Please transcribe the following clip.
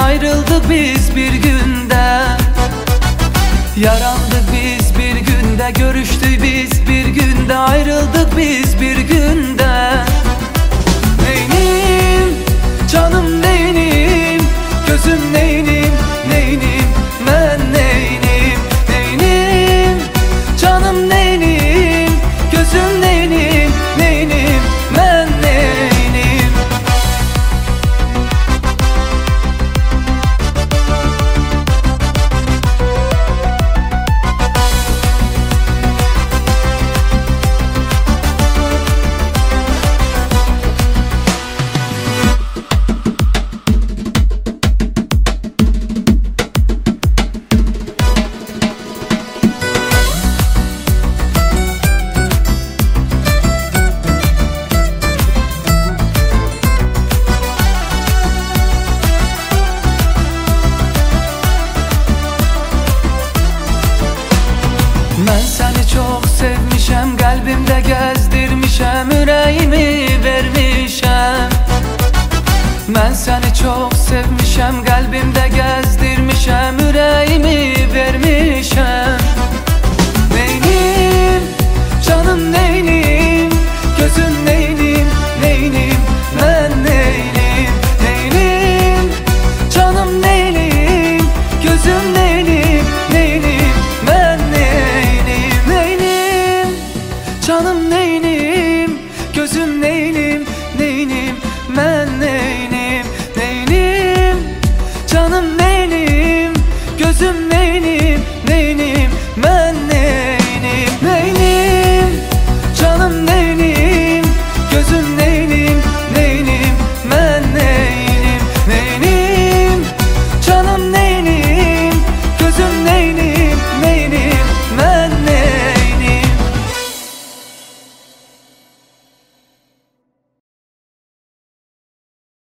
ayrıldık biz bir günde. Yarandık biz bir günde, görüştük biz bir günde, ayrıldık biz bir günde. Neynim, canım neynim, gözüm neynim, neynim, ben neynim. Neynim, canım neynim, gözüm neynim, neynim, ben neynim. Ben seni çok sevmişem, kalbimde gezdirmişem, yüreğimi vermişem. Ben seni çok sevmişem, kalbimde gezdirmişem, yüreğimi vermişem. Neynim, canım neynim, gözüm neynim, neynim, ben neynim. Neynim, canım neynim, gözüm neynim, neynim, ben neynim. Neynim, canım neynim, gözüm neynim, neynim, ben neynim. Neynim, canım neynim, gözüm neynim, neynim,